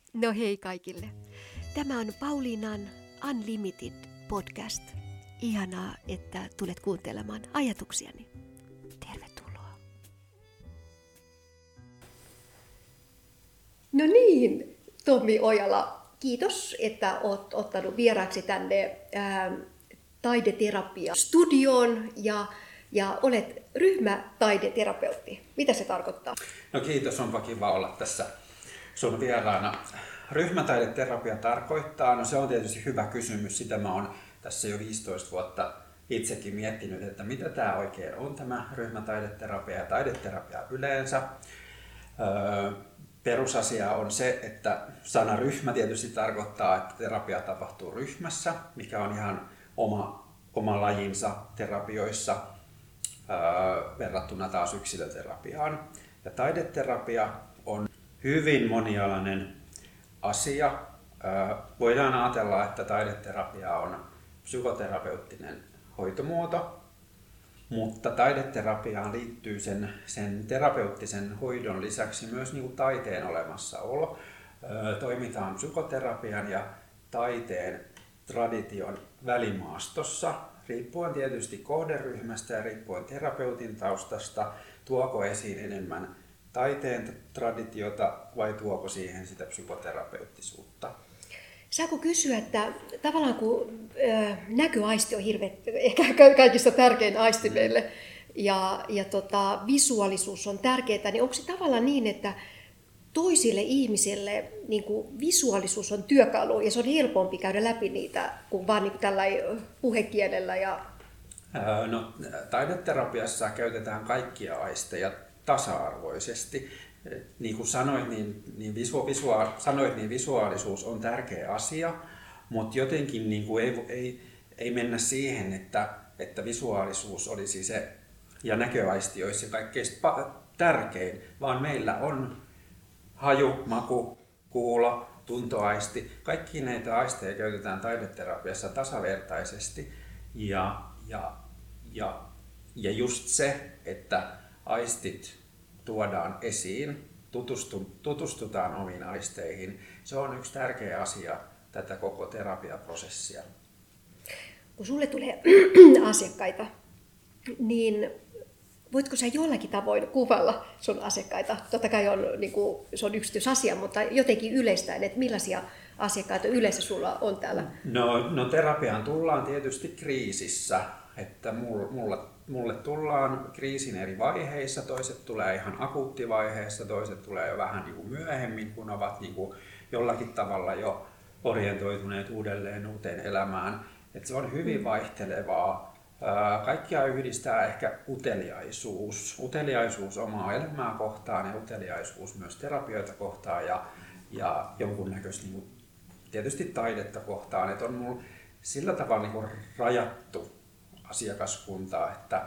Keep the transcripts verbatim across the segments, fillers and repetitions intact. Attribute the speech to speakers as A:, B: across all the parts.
A: No hei kaikille. Tämä on Pauliinan Unlimited podcast. Ihanaa, että tulet kuuntelemaan ajatuksiani. Tervetuloa. No niin, Tommi Ojala, kiitos, että olet ottanut vieraaksi tänne ää, taideterapia-studioon ja, ja olet ryhmätaideterapeutti. Mitä se tarkoittaa?
B: No kiitos, onpa kiva olla tässä sun vieraana. Ryhmätaideterapia tarkoittaa, no se on tietysti hyvä kysymys, sitä mä oon tässä jo viisitoista vuotta itsekin miettinyt, että mitä tämä oikein on tämä ryhmätaideterapia ja taideterapia yleensä. Öö, perusasia on se, että sana ryhmä tietysti tarkoittaa, että terapia tapahtuu ryhmässä, mikä on ihan oma, oma lajinsa terapioissa öö, verrattuna taas yksilöterapiaan. Ja taideterapia on hyvin monialainen asia. Voidaan ajatella, että taideterapia on psykoterapeuttinen hoitomuoto, mutta taideterapiaan liittyy sen, sen terapeuttisen hoidon lisäksi myös niin kuin taiteen olemassaolo. Toimitaan psykoterapian ja taiteen tradition välimaastossa, riippuen tietysti kohderyhmästä ja riippuen terapeutin taustasta, tuoko esiin enemmän taiteen traditiota vai tuoko siihen sitä psykoterapeuttisuutta?
A: Saako kysyä, että tavallaan kun ö, näköaisti on hirveän, ehkä kaikista tärkein aisti meille ja, ja tota, visuaalisuus on tärkeää, niin onko se tavallaan niin, että toisille ihmisille niin kuin visuaalisuus on työkalu ja se on helpompi käydä läpi niitä kuin vaan niin kuin tällainen puhekielellä? Ja...
B: No, taideterapiassa käytetään kaikkia aisteja tasa-arvoisesti. Niin kuin sanoit, niin, niin, visu, visua, sanoit, niin visuaalisuus on tärkeä asia, mutta jotenkin niin kuin ei, ei, ei mennä siihen, että, että visuaalisuus olisi se ja näköaisti olisi se kaikkein tärkein, vaan meillä on haju, maku, kuulo, tuntoaisti. Kaikki näitä aisteja käytetään taideterapiassa tasavertaisesti ja, ja, ja, ja just se, että aistit tuodaan esiin, tutustu, tutustutaan omiin aisteihin. Se on yksi tärkeä asia tätä koko terapiaprosessia.
A: Kun sulle tulee asiakkaita, niin voitko sä jollakin tavoin kuvalla sun asiakkaita? Totta kai on, niin kuin, se on yksityisasia, mutta jotenkin yleistäen, että millaisia asiakkaita yleensä sulla on täällä?
B: No, no terapiaan tullaan tietysti kriisissä, että mulla, mulla Mulle tullaan kriisin eri vaiheissa, toiset tulee ihan akuuttivaiheessa, toiset tulee jo vähän niin kuin myöhemmin, kun ovat niin kuin jollakin tavalla jo orientoituneet uudelleen uuteen elämään. Et se on hyvin vaihtelevaa. Kaikkia yhdistää ehkä uteliaisuus. Uteliaisuus omaa elämää kohtaan ja uteliaisuus myös terapioita kohtaan ja, ja jonkunnäköistä niin kuin, tietysti taidetta kohtaan. Et on mulla sillä tavalla niin kuin rajattu asiakaskuntaa, että,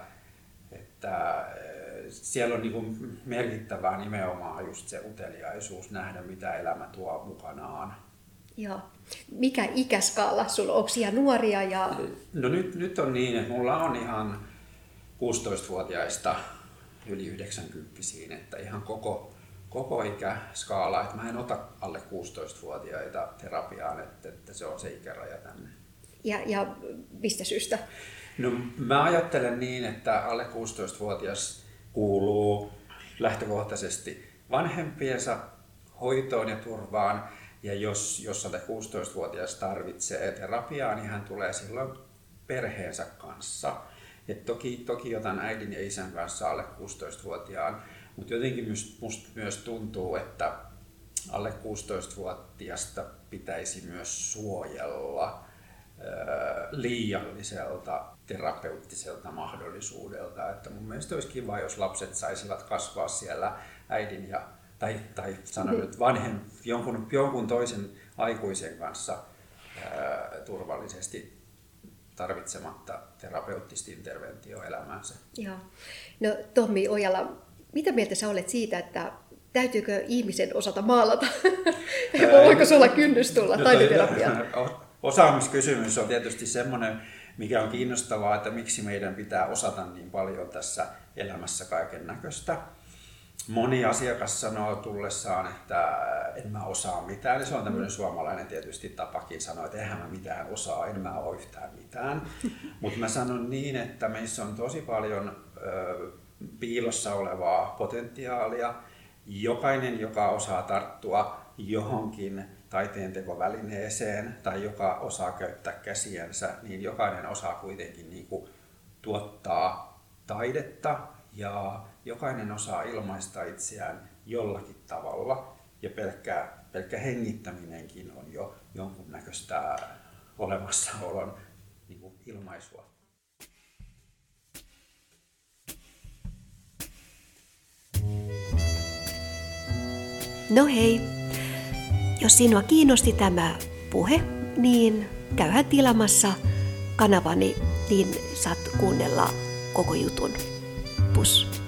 B: että siellä on niin kuin merkittävää nimenomaan just se uteliaisuus nähdä, mitä elämä tuo mukanaan.
A: Joo. Mikä ikäskaala sulla on? Onko ihan nuoria? Ja...
B: No nyt, nyt on niin, että mulla on ihan kuusitoistavuotiaista yli yhdeksänkymppisiin, että ihan koko, koko ikäskaala. Että mä en ota alle kuusitoistavuotiaita terapiaan, että, että se on se ikäraja tänne.
A: Ja, ja mistä syystä?
B: No, mä ajattelen niin, että alle kuusitoistavuotias kuuluu lähtökohtaisesti vanhempiensa hoitoon ja turvaan. Ja jos, jos alle kuusitoistavuotias tarvitsee terapiaa, niin hän tulee silloin perheensä kanssa. Et toki, toki otan äidin ja isän kanssa alle kuusitoistavuotiaan, mutta jotenkin musta myös tuntuu, että alle kuusitoistavuotiasta pitäisi myös suojella liialliselta terapeuttiselta mahdollisuudelta. Että mun mielestä olisi kiva, jos lapset saisivat kasvaa siellä äidin ja, tai, tai sanon nyt vanhem, jonkun, jonkun toisen aikuisen kanssa ää, turvallisesti tarvitsematta terapeuttista interventioa elämäänsä.
A: Joo. No Tommi Ojala, mitä mieltä sä olet siitä, että täytyykö ihmisen osata maalata? Voiko sulla kynnys tulla no, taideterapiaan?
B: Osaamiskysymys on tietysti semmoinen, mikä on kiinnostavaa, että miksi meidän pitää osata niin paljon tässä elämässä kaiken näköistä. moni asiakas sanoo tullessaan, että en mä osaa mitään. Ja se on tämmöinen suomalainen tietysti tapakin sanoa, että eihän mä mitään osaa, en mä ole yhtään mitään. Mutta mä sanon niin, että meissä on tosi paljon ö, piilossa olevaa potentiaalia. Jokainen, joka osaa tarttua johonkin taiteentekovälineeseen tai joka osaa käyttää käsiänsä, niin jokainen osaa kuitenkin niin kuin tuottaa taidetta ja jokainen osaa ilmaista itseään jollakin tavalla. Ja pelkkä, pelkkä hengittäminenkin on jo jonkunnäköistä olemassaolon niin kuin ilmaisua.
A: No hei, jos sinua kiinnosti tämä puhe, niin käyhän tilaamassa kanavani, niin saat kuunnella koko jutun. Pus!